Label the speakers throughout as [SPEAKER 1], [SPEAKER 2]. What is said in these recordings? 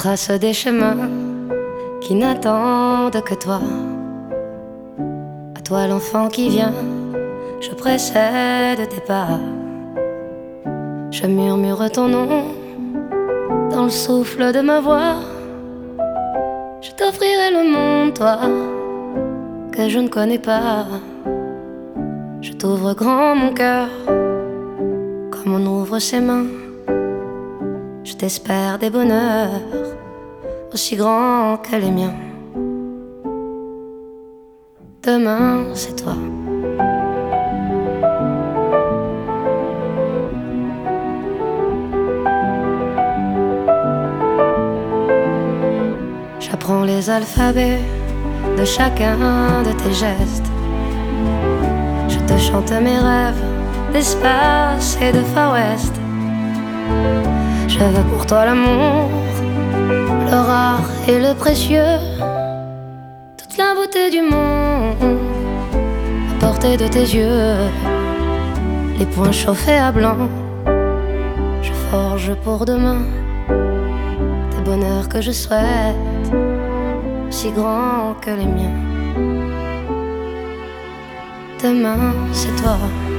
[SPEAKER 1] trace des chemins qui n'attendent que toi. À toi l'enfant qui vient, je précède tes pas. Je murmure ton nom dans le souffle de ma voix. Je t'offrirai le monde, toi, que je ne connais pas. Je t'ouvre grand mon cœur, comme on ouvre ses mains. Je t'espère des bonheurs aussi grands que les miens. Demain, c'est toi. J'apprends les alphabets de chacun de tes gestes. Je te chante mes rêves d'espace et de Far West. Je veux pour toi l'amour, le rare et le précieux, toute la beauté du monde à portée de tes yeux. Les poings chauffés à blanc, je forge pour demain des bonheurs que je souhaite, si grands que les miens. Demain, c'est toi.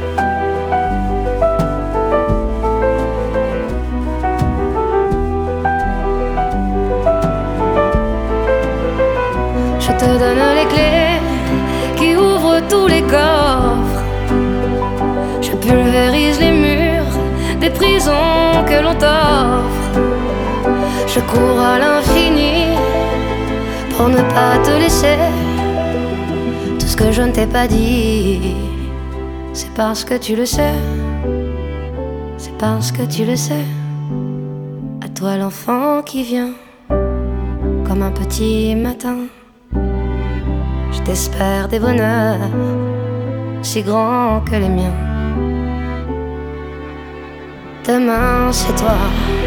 [SPEAKER 1] Je te donne les clés qui ouvrent tous les coffres. Je pulvérise les murs des prisons que l'on t'offre. Je cours à l'infini pour ne pas te laisser. Tout ce que je ne t'ai pas dit, c'est parce que tu le sais. C'est parce que tu le sais. À toi l'enfant qui vient comme un petit matin. Je t'espère des bonheurs si grands que les miens. Demain, c'est toi.